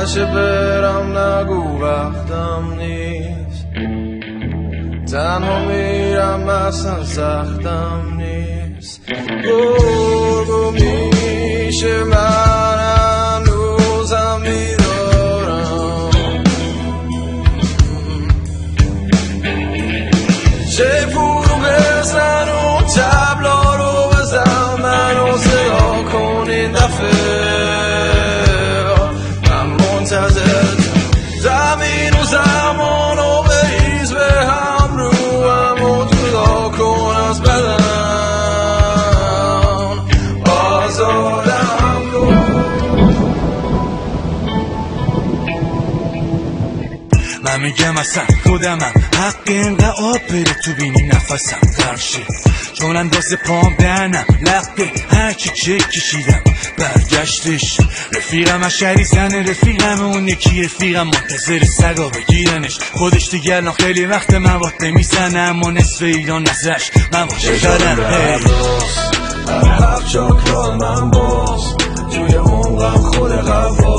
نشه برم نگو وقتم نیست، تنها میرم اصلا سختم نیست. گرگو میشه من هنوزم میدارم، چه فرو بزن و تبلا رو بزن، منو صدا کن این دفعه. من منتظر زمین و زمان و بریز به هم رو هم و جدا کن از بدن، آزادم کن. من میگم اصلا خودمم حق اینقدر آب بره تو بینی نفسم فرشه، چون اندازه پام دهنم لقه هرچی چک کشیدم برگشتش. رفیقم اشری زنه رفیقم، اون یکی رفیقم منتظر سگا بگیرنش. خودش دیگه الان خیلی وقت مواد میزنه، اما نصف ایران نزش مواد دارم. هر هفت چاکران من باز توی عمقم خود قوا